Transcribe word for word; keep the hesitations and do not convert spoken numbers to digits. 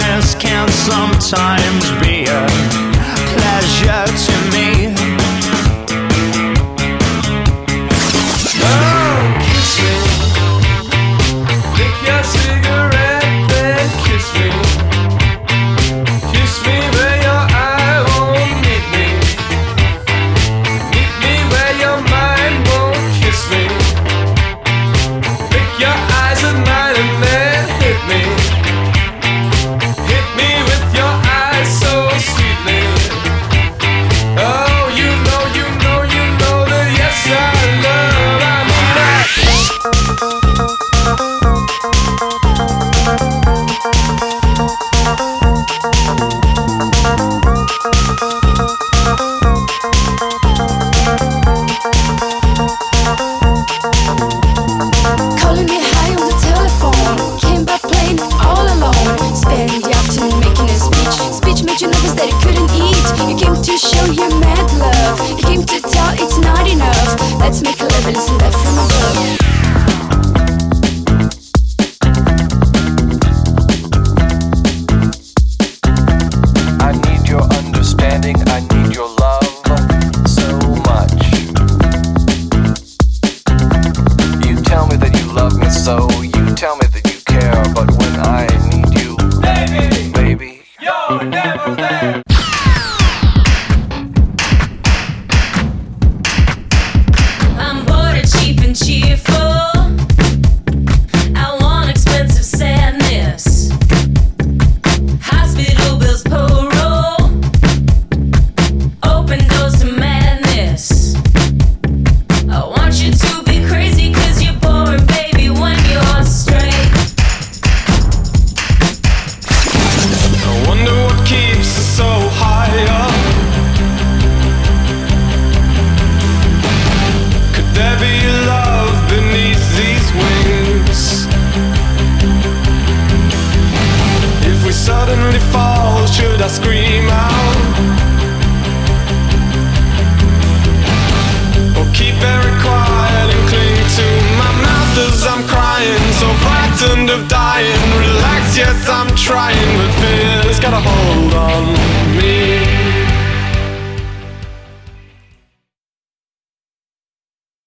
darkness can sometimes be a pleasure to me. Oh, kiss me. Lick your cigarette, then kiss me. Kiss me where your eye won't meet me. Meet me where your mind won't kiss me. Lick your eyes at night and then hit me. Hit me with your eyes so sweetly. Oh, you know, you know, you know that yes I love, I mean that. Calling me high on the telephone, came by plane all alone. Spent the afternoon making a speech. Speech made you nervous that you couldn't eat. You came to show your mad love. You came to tell it's not enough. Let's make a love and listen that from above. I need your understanding, I need your love so much. You tell me that you love me so, you tell me that you care, but when I need you, baby, baby, you're never there. I'm bored of cheap and cheerful. I want expensive sadness. Hospital bills pull roll. Open doors to madness. I want you to be crazy 'cause you're boring, baby, when you're straight. I wonder what keeps us so high up. Could there be love beneath these wings? If we suddenly fall, should I scream out? Or keep very quiet and cling to my mouth as I'm crying, so frightened of dying. Relax, yes, I'm trying, but fear's got a hold